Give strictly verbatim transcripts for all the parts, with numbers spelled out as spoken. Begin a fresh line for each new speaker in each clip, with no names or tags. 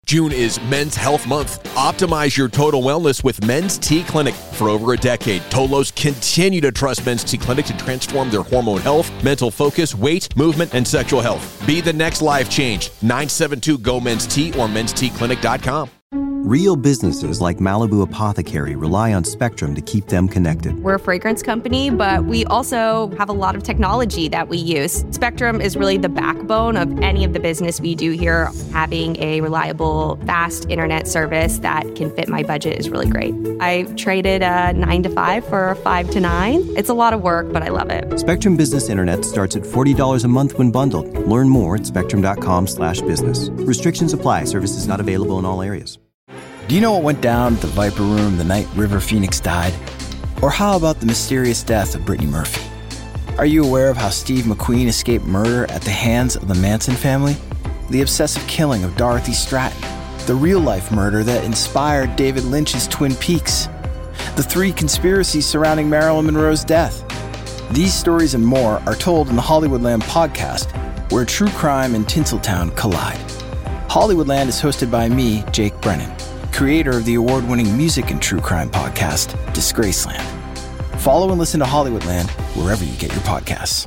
June is Men's Health Month. Optimize your total wellness with Men's T Clinic. For over a decade, Tolos continue to trust Men's T Clinic to transform their hormone health, mental focus, weight, movement, and sexual health. Be the next life change. nine seven two, G O, Men's T or mens t clinic dot com.
Real businesses like Malibu Apothecary rely on Spectrum to keep them connected.
We're a fragrance company, but we also have a lot of technology that we use. Spectrum is really the backbone of any of the business we do here. Having a reliable, fast internet service that can fit my budget is really great. I traded a nine to five for a five to nine. It's a lot of work, but I love it.
Spectrum Business Internet starts at forty dollars a month when bundled. Learn more at spectrum.com slash business. Restrictions apply. Services not available in all areas.
Do you know what went down at the Viper Room the night River Phoenix died? Or how about the mysterious death of Brittany Murphy? Are you aware of how Steve McQueen escaped murder at the hands of the Manson family? The obsessive killing of Dorothy Stratton? The real-life murder that inspired David Lynch's Twin Peaks? The three conspiracies surrounding Marilyn Monroe's death? These stories and more are told in the Hollywoodland podcast, where true crime and Tinseltown collide. Hollywoodland is hosted by me, Jake Brennan, creator of the award-winning music and true crime podcast, Disgraceland. Follow and listen to Hollywoodland wherever you get your podcasts.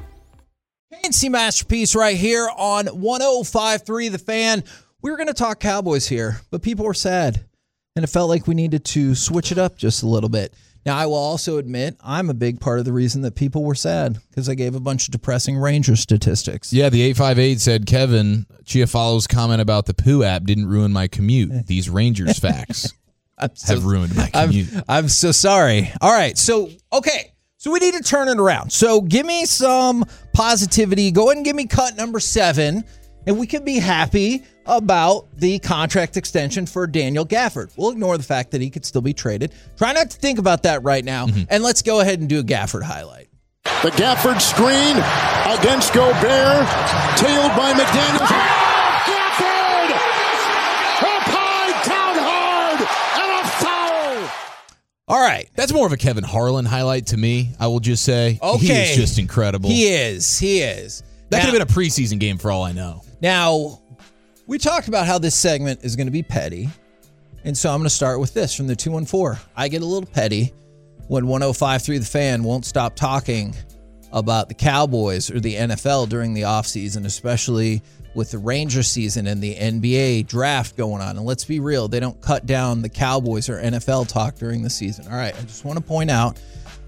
K and C Masterpiece right here on one oh five point three The Fan. We were going to talk Cowboys here, but people were sad, and it felt like we needed to switch it up just a little bit. Now, I will also admit I'm a big part of the reason that people were sad because I gave a bunch of depressing Ranger statistics.
Yeah, the eight five eight said, Kevin, Chiafalo's comment about the poo app didn't ruin my commute. These Rangers facts
so,
have ruined my commute.
I'm, I'm so sorry. All right, so, okay, so we need to turn it around. So give me some positivity. Go ahead and give me cut number seven, and we can be happy about the contract extension for Daniel Gafford. We'll ignore the fact that he could still be traded. Try not to think about that right now, mm-hmm. and let's go ahead and do a Gafford highlight.
The Gafford screen against Gobert, tailed by McDaniels. Oh, Gafford! Up high, down hard, and a foul!
All right.
That's more of a Kevin Harlan highlight to me, I will just say.
Okay.
He is just incredible.
He is. He is.
That
now,
could have been a preseason game for all I know.
Now, we talked about how this segment is going to be petty, and so I'm going to start with this from the two one four. I get a little petty when one oh five point three The Fan won't stop talking about the Cowboys or the N F L during the offseason, especially with the Ranger season and the N B A draft going on. And let's be real, they don't cut down the Cowboys or N F L talk during the season. All right, I just want to point out,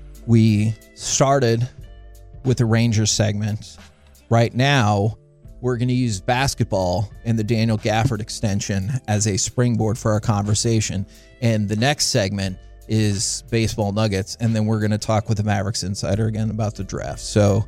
we started with the Rangers segment. Right now, we're going to use basketball and the Daniel Gafford extension as a springboard for our conversation. And the next segment is baseball nuggets. And then we're going to talk with the Mavericks insider again about the draft. So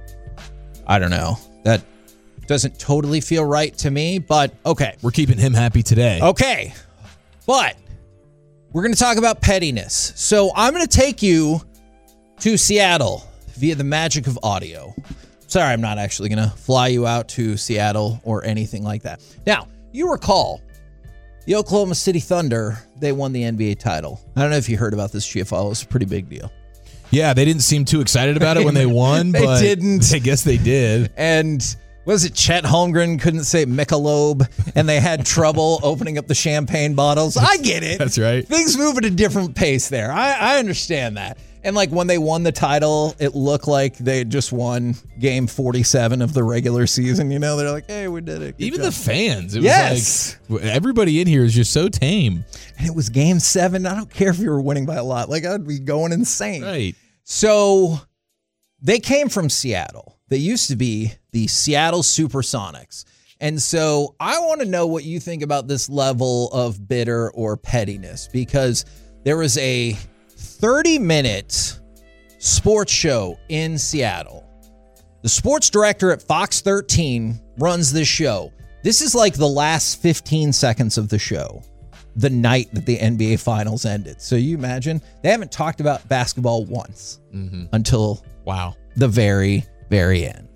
I don't know. That doesn't totally feel right to me, but okay.
We're keeping him happy today.
Okay. But we're going to talk about pettiness. So I'm going to take you to Seattle via the magic of audio. Sorry, I'm not actually going to fly you out to Seattle or anything like that. Now, you recall the Oklahoma City Thunder, they won the N B A title. I don't know if you heard about this, Chiafalo. It's a pretty big deal.
Yeah, they didn't seem too excited about it when they won,
they
but
didn't.
I guess they did.
And was it Chet Holmgren couldn't say Michelob, and they had trouble opening up the champagne bottles? I get it.
That's right.
Things move at a different pace there. I, I understand that. And like when they won the title, it looked like they had just won game forty-seven of the regular season. You know, they're like, hey, we did it. Good
Even
job.
the fans. It
yes.
was like, everybody in here is just so tame.
And it was game seven. I don't care if you were winning by a lot. Like, I'd be going insane.
Right.
So they came from Seattle. They used to be the Seattle Supersonics. And so I want to know what you think about this level of bitter or pettiness, because there was a thirty-minute sports show in Seattle. The sports director at Fox thirteen runs this show. This is like the last fifteen seconds of the show, the night that the N B A Finals ended. So you imagine, they haven't talked about basketball once mm-hmm. until
wow,
the very, very end.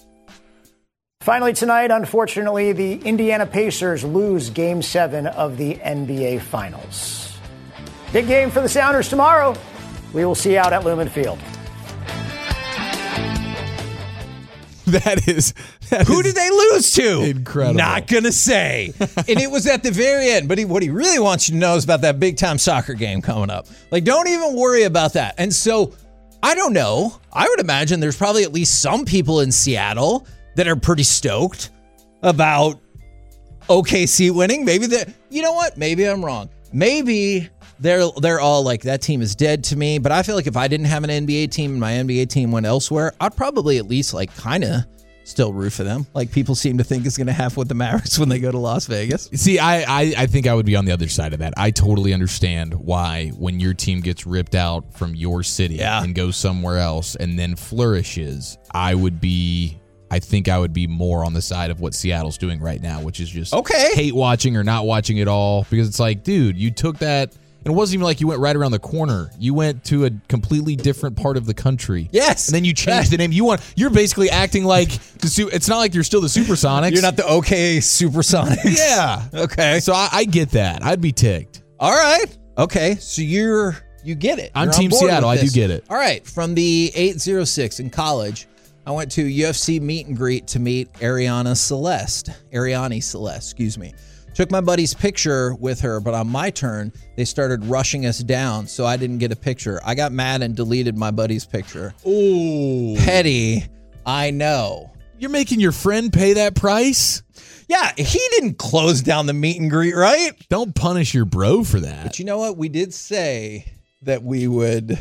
Finally tonight, unfortunately, the Indiana Pacers lose Game seven of the N B A Finals. Big game for the Sounders tomorrow. We will see you out at Lumen Field.
That is
Who did they lose to?
Incredible.
Not going to say. And it was at the very end. But he, what he really wants you to know is about that big-time soccer game coming up. Like, don't even worry about that. And so, I don't know. I would imagine there's probably at least some people in Seattle that are pretty stoked about O K C winning. Maybe they, you know what? Maybe I'm wrong. Maybe they're they're all like, that team is dead to me. But I feel like if I didn't have an N B A team and my N B A team went elsewhere, I'd probably at least like kind of still root for them. Like people seem to think is going to happen with the Mavericks when they go to Las Vegas.
See, I, I I think I would be on the other side of that. I totally understand why when your team gets ripped out from your city
yeah.
and goes somewhere else and then flourishes, I would be... I think I would be more on the side of what Seattle's doing right now, which is just
okay.
hate watching or not watching it all. Because it's like, dude, you took that, and it wasn't even like you went right around the corner. You went to a completely different part of the country.
Yes.
And then you changed the name. You want, you're basically acting like, the it's not like you're still the Supersonics.
You're not the OK Supersonics.
Yeah.
Okay.
So I, I get that. I'd be ticked.
All right. Okay. So you're, you get it.
I'm
You're
Team Seattle. I do get it.
All right. From the eight oh six in college, I went to U F C meet and greet to meet Ariana Celeste. Ariane Celeste, excuse me. Took my buddy's picture with her, but on my turn, they started rushing us down, so I didn't get a picture. I got mad and deleted my buddy's picture.
Ooh.
Petty, I know.
You're making your friend pay that price?
Yeah, he didn't close down the meet and greet, right?
Don't punish your bro for that.
But you know what? We did say that we would...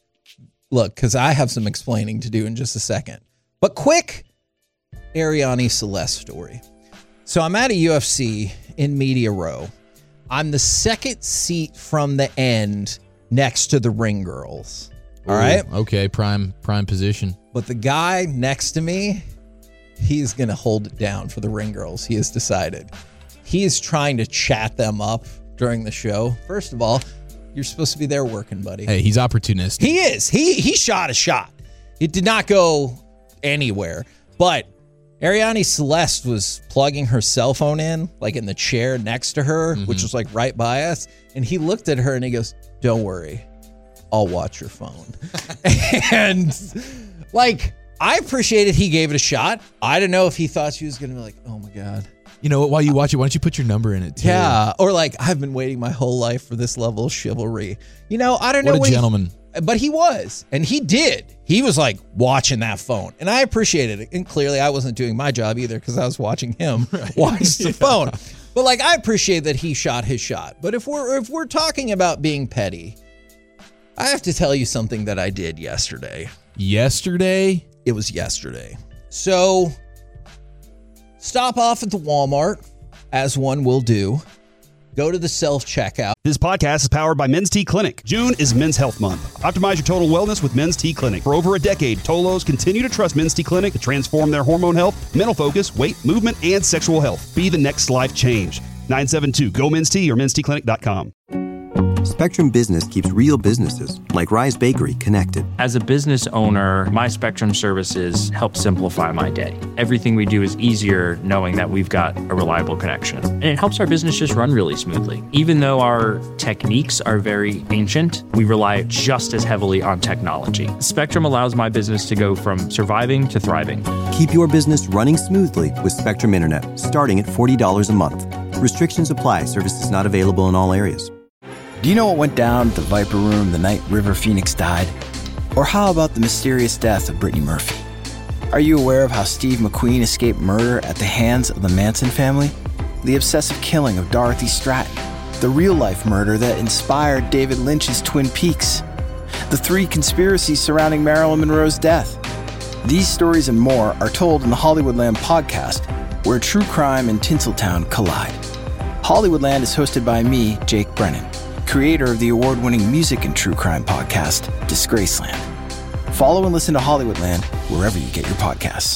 Look, because I have some explaining to do in just a second. But quick, Ariane Celeste story. So I'm at a U F C in Media Row. I'm the second seat from the end next to the ring girls. All
Ooh,
right?
Okay, prime prime position.
But the guy next to me, he's going to hold it down for the ring girls. He has decided. He is trying to chat them up during the show. First of all, you're supposed to be there working, buddy.
Hey, he's opportunistic.
He is. He he shot a shot. It did not go anywhere. But Ariane Celeste was plugging her cell phone in, like in the chair next to her, mm-hmm. which was like right by us. And he looked at her and he goes, "Don't worry, I'll watch your phone." And like, I appreciated he gave it a shot. I don't know if he thought she was going to be like, "Oh my God."
You know what? While you watch it, why don't you put your number in it too?
Yeah. Or like, I've been waiting my whole life for this level of chivalry. You know, I don't know.
What a gentleman.
He, but he was. And he did. He was like watching that phone. And I appreciated it. And clearly I wasn't doing my job either because I was watching him right. watch the yeah. phone. But like, I appreciate that he shot his shot. But if we're if we're talking about being petty, I have to tell you something that I did yesterday.
Yesterday?
It was yesterday. So... Stop off at the Walmart, as one will do. Go to the self-checkout.
This podcast is powered by Men's T Clinic. June is Men's Health Month. Optimize your total wellness with Men's T Clinic. For over a decade, Tolos continue to trust Men's T Clinic to transform their hormone health, mental focus, weight, movement, and sexual health. Be the next life change. nine seven two, go men's t or men's t clinic dot com.
Spectrum Business keeps real businesses, like Rise Bakery, connected.
As a business owner, my Spectrum services help simplify my day. Everything we do is easier knowing that we've got a reliable connection. And it helps our business just run really smoothly. Even though our techniques are very ancient, we rely just as heavily on technology. Spectrum allows my business to go from surviving to thriving.
Keep your business running smoothly with Spectrum Internet, starting at forty dollars a month. Restrictions apply. Services not available in all areas.
Do you know what went down at the Viper Room the night River Phoenix died? Or how about the mysterious death of Brittany Murphy? Are you aware of how Steve McQueen escaped murder at the hands of the Manson family? The obsessive killing of Dorothy Stratton? The real-life murder that inspired David Lynch's Twin Peaks? The three conspiracies surrounding Marilyn Monroe's death? These stories and more are told in the Hollywoodland podcast, where true crime and Tinseltown collide. Hollywoodland is hosted by me, Jake Brennan, creator of the award-winning music and true crime podcast, Disgraceland. Follow and listen to Hollywoodland wherever you get your podcasts.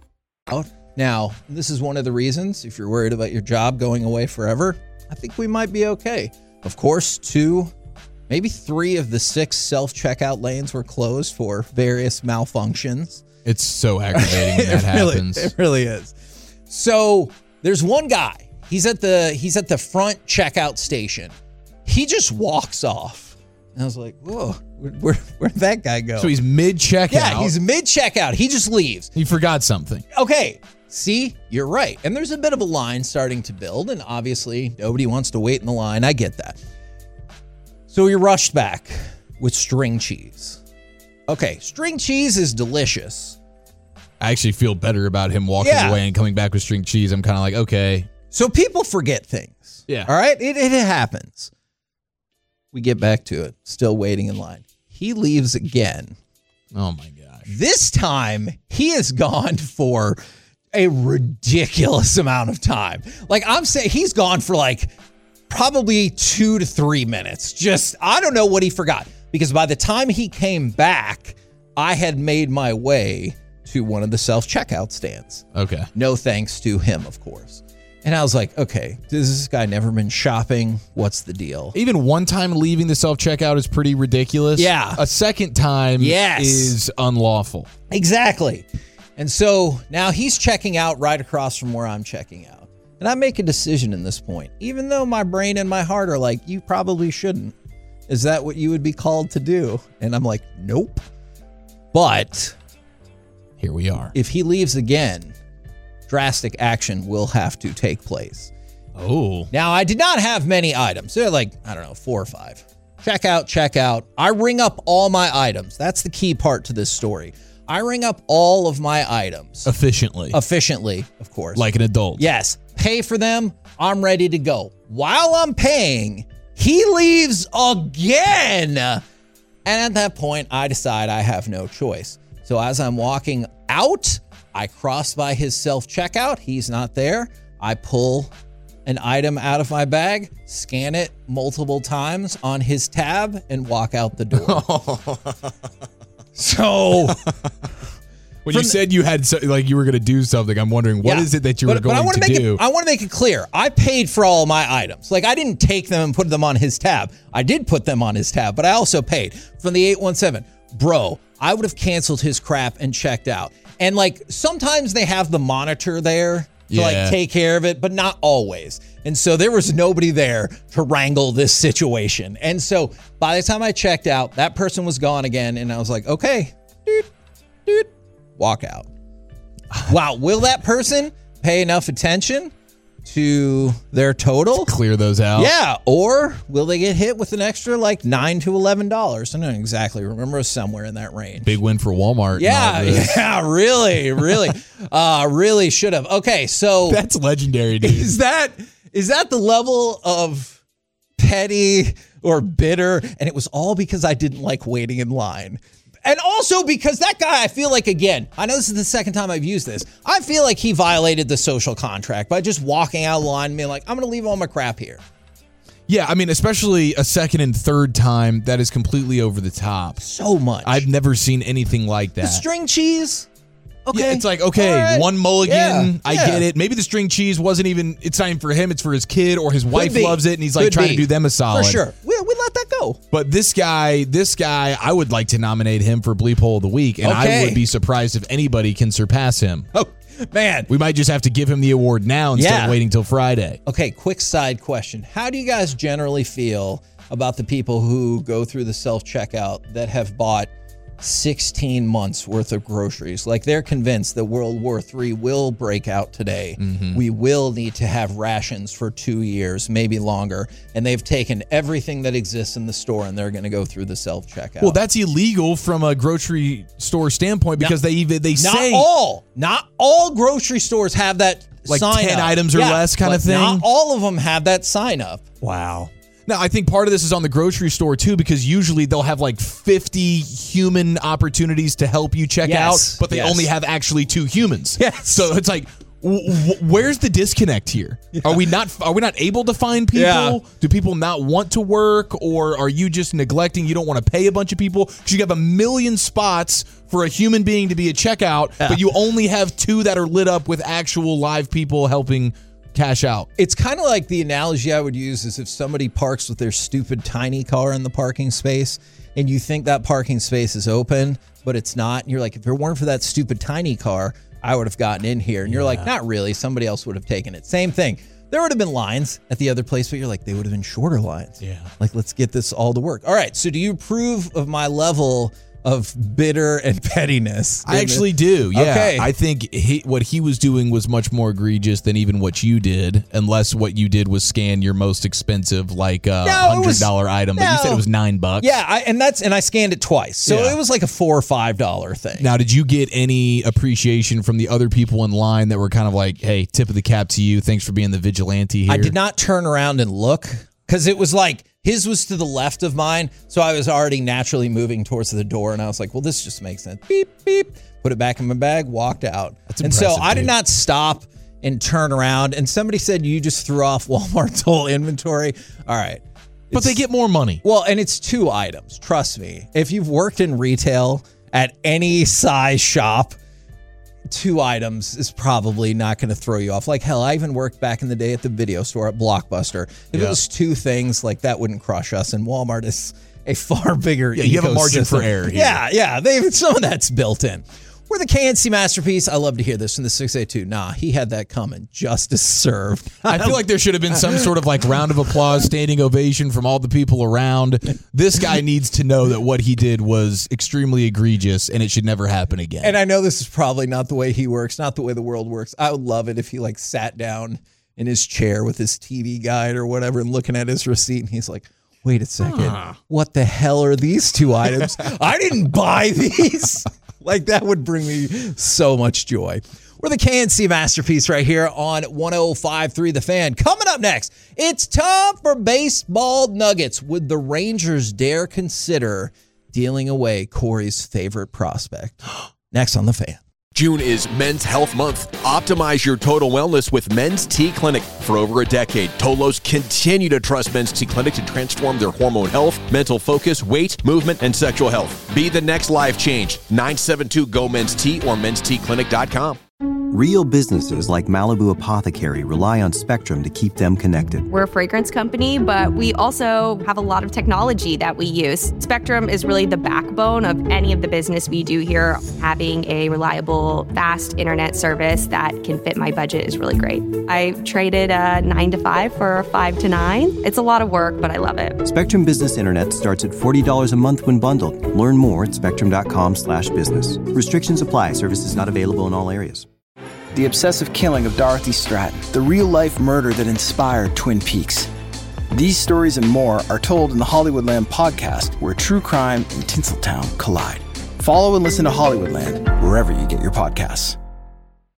Now, this is one of the reasons, if you're worried about your job going away forever, I think we might be okay. Of course, two, maybe three of the six self-checkout lanes were closed for various malfunctions.
It's so aggravating when that
it really,
happens.
It really is. So there's one guy. He's at the he's at the front checkout station. He just walks off. And I was like, whoa, where, where, where'd that guy go?
So he's mid-checkout.
Yeah, he's mid-checkout. He just leaves.
He forgot something.
Okay, see, you're right. And there's a bit of a line starting to build, and obviously nobody wants to wait in the line. I get that. So we rushed back with string cheese. Okay, string cheese is delicious.
I actually feel better about him walking
Yeah.
away and coming back with string cheese. I'm kind of like, okay.
So people forget things.
Yeah.
All right? It, it happens. We get back to it. Still waiting in line. He leaves again.
Oh, my gosh.
This time, he has gone for a ridiculous amount of time. Like, I'm saying, he's gone for like probably two to three minutes. Just, I don't know what he forgot. Because by the time he came back, I had made my way to one of the self-checkout stands.
Okay.
No thanks to him, of course. And I was like, okay, does this guy never been shopping? What's the deal?
Even one time leaving the self-checkout is pretty ridiculous.
Yeah.
A second time
Yes.
is unlawful.
Exactly. And so now he's checking out right across from where I'm checking out. And I make a decision in this point, even though my brain and my heart are like, you probably shouldn't. Is that what you would be called to do? And I'm like, nope. But
here we are.
If he leaves again, drastic action will have to take place.
Oh.
Now, I did not have many items. They're like, I don't know, four or five. Check out, check out. I ring up all my items. That's the key part to this story. I ring up all of my items.
Efficiently.
Efficiently, of course.
Like an adult.
Yes. Pay for them. I'm ready to go. While I'm paying, he leaves again. And at that point, I decide I have no choice. So as I'm walking out, I cross by his self-checkout. He's not there. I pull an item out of my bag, scan it multiple times on his tab, and walk out the door. So
when you
the,
said you had so, like you were going to do something, I'm wondering what
yeah,
is it that you
but,
were going
but I wanna
to
make
do?
It, I want to make it clear. I paid for all my items. Like I didn't take them and put them on his tab. I did put them on his tab, but I also paid from the eight one seven. Bro, I would have canceled his crap and checked out. And like sometimes they have the monitor there to
Yeah.
like take care of it, but not always. And so there was nobody there to wrangle this situation. And so by the time I checked out, that person was gone again. And I was like, okay, doot, doot, walk out. Wow. Will that person pay enough attention to their total?
Clear those out.
Yeah. Or will they get hit with an extra like nine to eleven dollars? I don't exactly remember, somewhere in that range.
Big win for Walmart.
Yeah. Yeah. Really, really, uh, really should have. Okay. So
that's legendary, dude.
Is that, is that the level of petty or bitter? And it was all because I didn't like waiting in line. And also because that guy, I feel like, again, I know this is the second time I've used this. I feel like he violated the social contract by just walking out of the line and being like, I'm going to leave all my crap here.
Yeah, I mean, especially a second and third time, that is completely over the top.
So much.
I've never seen anything like that.
The string cheese. Okay.
Yeah, it's like, okay,
right.
one mulligan,
Yeah,
I
yeah.
get it. Maybe the string cheese wasn't even, it's not even for him, it's for his kid or his wife
be.
loves it and he's like
Could
trying
be.
to do them a solid.
For sure. We, we let that go.
But this guy, this guy, I would like to nominate him for Bleep Hole of the Week, and
Okay.
I would be surprised if anybody can surpass him.
Oh, man.
We might just have to give him the award now instead
Yeah.
of waiting till Friday.
Okay, quick side question. How do you guys generally feel about the people who go through the self-checkout that have bought sixteen months worth of groceries? Like they're convinced that World War Three will break out today.
Mm-hmm.
We will need to have rations for two years, maybe longer. And they've taken everything that exists in the store and they're going to go through the self-checkout.
Well, that's illegal from a grocery store standpoint because
Not-
they even they
not
say
all, not all grocery stores have that
Like
sign
ten
up.
items or
Yeah,
less kind of
but
thing?
Not all of them have that sign up.
Wow. Now, I think part of this is on the grocery store, too, because usually they'll have like fifty human opportunities to help you check
Yes,
out, but they
yes.
only have actually two humans.
Yes.
So it's like, w- w- where's the disconnect here? Are we not Are we not able to find people?
Yeah.
Do people not want to work? Or are you just neglecting? You don't want to pay a bunch of people? Because you have a million spots for a human being to be a checkout,
Yeah.
but you only have two that are lit up with actual live people helping cash out.
It's kind of like the analogy I would use is if somebody parks with their stupid tiny car in the parking space and you think that parking space is open, but it's not. And you're like, if it weren't for that stupid tiny car, I would have gotten in here. And you're like, not really. Somebody else would have taken it. Same thing. There would have been lines at the other place, but you're like, they would have been shorter lines.
Yeah.
Like, let's get this all to work. All right. So do you approve of my level of bitter and pettiness.
I actually do. Yeah.
Okay.
I think he, what he was doing was much more egregious than even what you did, unless what you did was scan your most expensive, like a
No, it
hundred
was-
dollar item. But you said
no.
it was nine bucks.
Yeah, I, and that's and I scanned it twice, so
Yeah.
it was like a four or five dollar thing.
Now, did you get any appreciation from the other people in line that were kind of like, "Hey, tip of the cap to you. Thanks for being the vigilante here"?
I did not turn around and look because it was like his was to the left of mine, so I was already naturally moving towards the door, and I was like, "Well, this just makes sense." Beep beep. Put it back in my bag, walked out,
That's
and so
impressive,
I did
dude.
not stop and turn around. And somebody said you just threw off Walmart's whole inventory. All right.
But
It's-
they get more money.
Well, and it's two items. Trust me. If you've worked in retail at any size shop, two items is probably not going to throw you off. Like, hell, I even worked back in the day at the video store at Blockbuster. If
Yeah.
it was two things, like that wouldn't crush us. And Walmart is a far bigger
Yeah, you have a margin for
ecosystem.
error here.
Yeah, yeah. They, some of that's built in. We're the K N C Masterpiece. I love to hear this from the six eighty-two. Nah, he had that coming. Justice served.
I feel like there should have been some sort of like round of applause, standing ovation from all the people around. This guy needs to know that what he did was extremely egregious and it should never happen again.
And I know this is probably not the way he works, not the way the world works. I would love it if he like sat down in his chair with his T V guide or whatever and looking at his receipt and he's like, wait a second,
Huh.
what the hell are these two items? I didn't buy these. Like that would bring me so much joy. We're the K N C Masterpiece right here on one oh five point three The Fan. Coming up next, it's time for Baseball Nuggets. Would the Rangers dare consider dealing away Corey's favorite prospect? Next on The Fan.
June is Men's Health Month. Optimize your total wellness with Men's T Clinic. For over a decade, Tolos continue to trust Men's T Clinic to transform their hormone health, mental focus, weight, movement, and sexual health. Be the next life change. nine seven two G O Men's T or men's t clinic dot com.
Real businesses like Malibu Apothecary rely on Spectrum to keep them connected.
We're a fragrance company, but we also have a lot of technology that we use. Spectrum is really the backbone of any of the business we do here. Having a reliable, fast internet service that can fit my budget is really great. I traded a nine to five for a five to nine. It's a lot of work, but I love it.
Spectrum Business Internet starts at forty dollars a month when bundled. Learn more at spectrum.com slash business. Restrictions apply. Services not available in all areas.
The obsessive killing of Dorothy Stratton, the real-life murder that inspired Twin Peaks. These stories and more are told in the Hollywoodland podcast, where true crime and Tinseltown collide. Follow and listen to Hollywoodland wherever you get your podcasts.